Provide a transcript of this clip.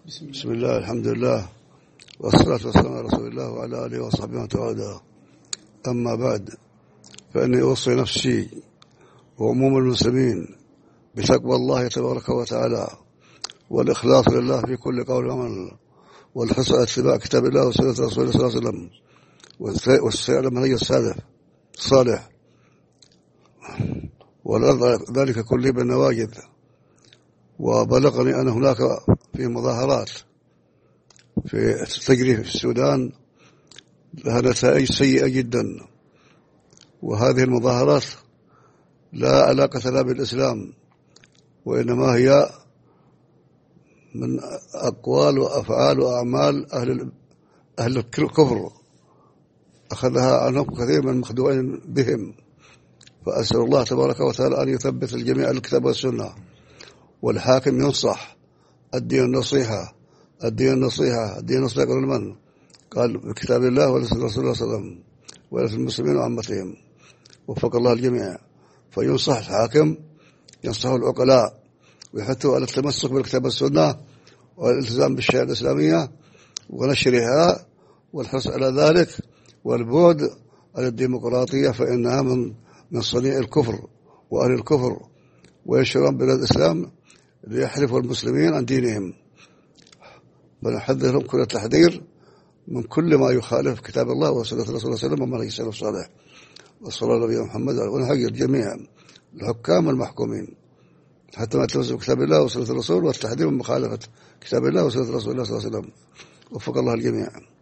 بسم الله الحمد لله والصلاة والسلام على رسول الله وعلى آله وصحبه ومن والاه. أما بعد، فإني أوصي نفسي وعموم المسلمين بتقوى الله تبارك وتعالى والإخلاص لله في كل قول وعمل، والحرص على اتباع كتاب الله وسنة رسوله صلى الله عليه وسلم، والسير على منهج السلف الصالح، والأرض ذلك كله بالنواجذ. وبلغني أن هناك في مظاهرات تجري في السودان لها نتائج سيئة جدا، وهذه المظاهرات لا علاقة لها بالإسلام، وإنما هي من أقوال وأفعال وأعمال أهل الكفر أخذها عنهم كثير من المخدوعين بهم. فأسأل الله تبارك وتعالى أن يثبت الجميع على الكتاب والسنة، والحاكم ينصح. الدين النصيحة، الدين النصيحة، الدين النصيحة. يقول من؟ قال بكتاب الله ولسنة رسول الله صلى الله عليه وسلم ولسنة المسلمين وعامتهم، وفق الله الجميع. فينصح الحاكم، ينصح العقلاء، ويحثوا على التمسك بالكتاب والسنة والالتزام بالشريعة الإسلامية ونشرها والحرص على ذلك، والبعد عن الديمقراطية، فإنها من صنيع الكفر وأهل الكفر، وينشرون بلاد الإسلام ليحرفوا المسلمين عن دينهم. فنحذرهم كل التحذير من كل ما يخالف كتاب الله وسنة رسول الله صلى الله عليه وسلم ومنهج السلف الصالح، وصلى الله على محمد. ونحذر جميعا الحكام والمحكومين حتى ما يلتزموا بكتاب الله وسنة الرسول، والتحذير من مخالفة كتاب الله وسنة رسول الله صلى الله عليه وسلم. وفق الله الجميع.